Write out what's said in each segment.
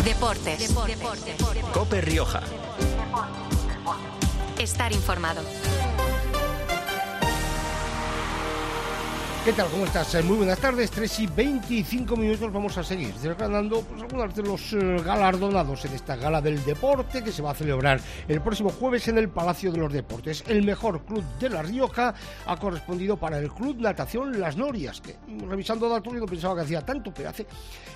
Deportes. COPE Rioja. Estar informado. ¿Qué tal? ¿Cómo estás? Muy buenas tardes, 3:25. Vamos a seguir desgranando algunos de los galardonados en esta gala del deporte que se va a celebrar el próximo jueves en el Palacio de los Deportes. El mejor club de La Rioja ha correspondido para el Club Natación Las Norias, que revisando datos yo no pensaba que hacía tanto, pero hace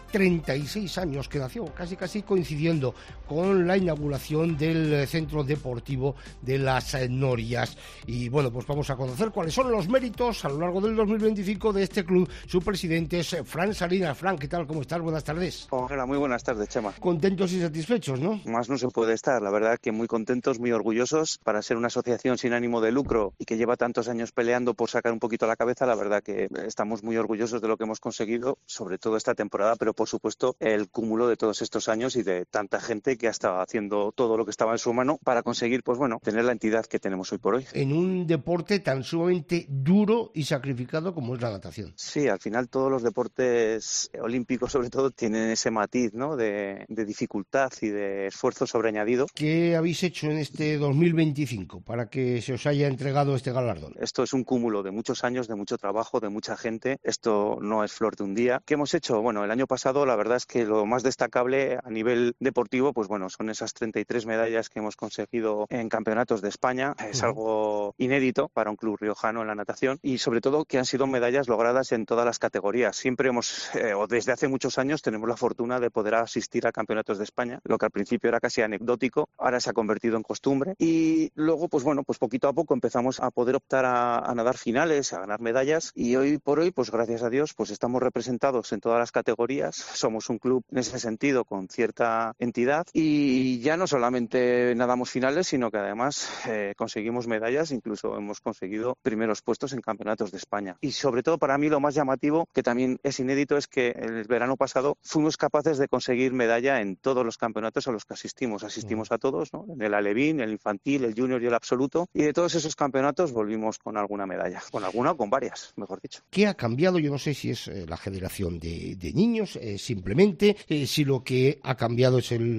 36 años que nació, casi coincidiendo con la inauguración del centro deportivo de Las Norias. Y bueno, pues vamos a conocer cuáles son los méritos a lo largo del 2025 de este club. Su presidente es Fran Salinas. Fran, ¿qué tal? ¿Cómo estás? Buenas tardes. Hola, muy buenas tardes, Chema. Contentos y satisfechos, ¿no? Más no se puede estar, la verdad que muy contentos, muy orgullosos. Para ser una asociación sin ánimo de lucro y que lleva tantos años peleando por sacar un poquito la cabeza, la verdad que estamos muy orgullosos de lo que hemos conseguido, sobre todo esta temporada, pero por supuesto el cúmulo de todos estos años y de tanta gente que ha estado haciendo todo lo que estaba en su mano para conseguir, pues bueno, tener la entidad que tenemos hoy por hoy. En un deporte tan sumamente duro y sacrificado como es la natación. Sí, al final todos los deportes olímpicos sobre todo tienen ese matiz, ¿no? de dificultad y de esfuerzo sobreañadido. ¿Qué habéis hecho en este 2025 para que se os haya entregado este galardón? Esto es un cúmulo de muchos años, de mucho trabajo, de mucha gente. Esto no es flor de un día. ¿Qué hemos hecho? Bueno, el año pasado la verdad es que lo más destacable a nivel deportivo, pues bueno, son esas 33 medallas que hemos conseguido en campeonatos de España. Es algo inédito para un club riojano en la natación y sobre todo que han sido medallas logradas en todas las categorías. Siempre o desde hace muchos años tenemos la fortuna de poder asistir a campeonatos de España, lo que al principio era casi anecdótico, ahora se ha convertido en costumbre y luego, pues bueno, pues poquito a poco empezamos a poder optar a nadar finales, a ganar medallas y hoy por hoy, pues gracias a Dios, pues estamos representados en todas las categorías, somos un club en ese sentido con cierta entidad y ya no solamente nadamos finales, sino que además conseguimos medallas, incluso hemos conseguido primeros puestos en campeonatos de España. Y sobre todo para mí lo más llamativo, que también es inédito, es que el verano pasado fuimos capaces de conseguir medalla en todos los campeonatos a los que asistimos a todos, ¿no? En el alevín, el infantil, el junior y el absoluto, y de todos esos campeonatos volvimos con alguna medalla, con alguna o con varias, mejor dicho. ¿Qué ha cambiado? Yo no sé si es la generación de niños, simplemente, si lo que ha cambiado es el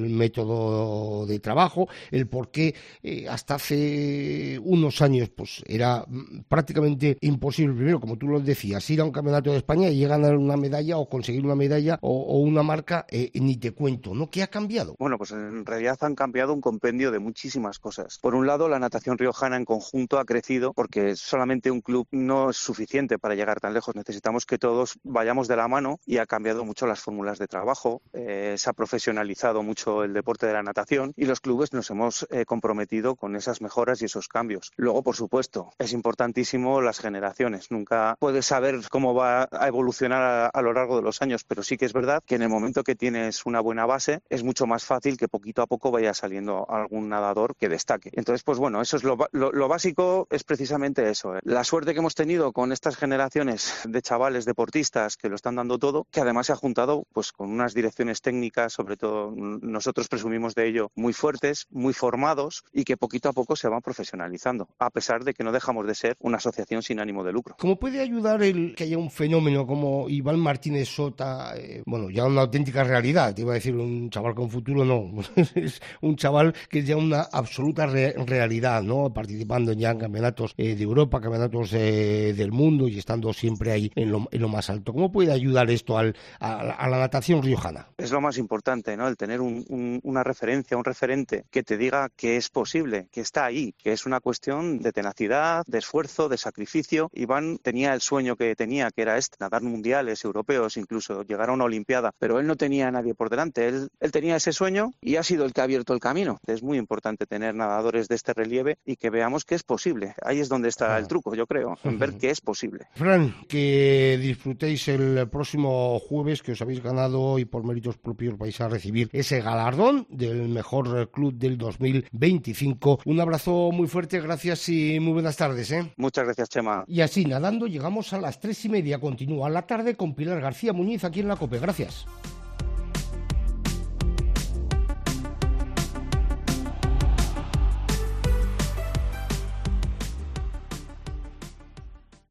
método de trabajo, el por qué hasta hace unos años pues era prácticamente imposible, primero, como tú lo decías, ir a un campeonato de España y ganar una medalla o conseguir una medalla o una marca, ni te cuento, ¿no? ¿Qué ha cambiado? Bueno, pues en realidad han cambiado un compendio de muchísimas cosas. Por un lado, la natación riojana en conjunto ha crecido porque solamente un club no es suficiente para llegar tan lejos. Necesitamos que todos vayamos de la mano y ha cambiado mucho las fórmulas de trabajo, se ha profesionalizado mucho el deporte de la natación y los clubes nos hemos comprometido con esas mejoras y esos cambios. Luego, por supuesto, es importantísimo las generaciones. Nunca puedes saber cómo va a evolucionar a lo largo de los años, pero sí que es verdad que en el momento que tienes una buena base es mucho más fácil que poquito a poco vaya saliendo algún nadador que destaque. Entonces, pues bueno, eso es lo básico, es precisamente eso. La suerte que hemos tenido con estas generaciones de chavales deportistas que lo están dando todo, que además se ha juntado pues con unas direcciones técnicas, sobre todo nosotros presumimos de ello, muy fuertes, muy formados y que poquito a poco se van profesionalizando, a pesar de que no dejamos de ser una asociación sin ánimo de lucro. ¿Cómo puede ayudar el que haya un fenómeno como Iván Martínez Sota? Bueno, ya una auténtica realidad, te iba a decir un chaval con futuro, no, es un chaval que es ya una absoluta realidad, ¿no? Participando ya en campeonatos de Europa, campeonatos del mundo y estando siempre ahí en lo más alto. ¿Cómo puede ayudar esto a la natación riojana? Es lo más importante, ¿no? El tener una referencia, un referente que te diga que es posible, que está ahí, que es una cuestión de tenacidad, de esfuerzo, de sacrificio. Iván tenía el sueño que tenía, que era nadar mundiales, europeos, incluso llegar a una olimpiada, pero él no tenía a nadie por delante, él tenía ese sueño y ha sido el que ha abierto el camino. Es muy importante tener nadadores de este relieve y que veamos que es posible. Ahí es donde está el truco, yo creo, en ver que es posible. Fran, que disfrutéis el próximo jueves, que os habéis ganado y por méritos propios vais a recibir ese galardón del mejor club del 2025. Un abrazo muy fuerte, gracias y muy buenas tardes, ¿eh? Muchas gracias, Chema. Y así, nadando, llegamos a las 3:30. Continúa la tarde con Pilar García Muñiz aquí en la COPE. Gracias.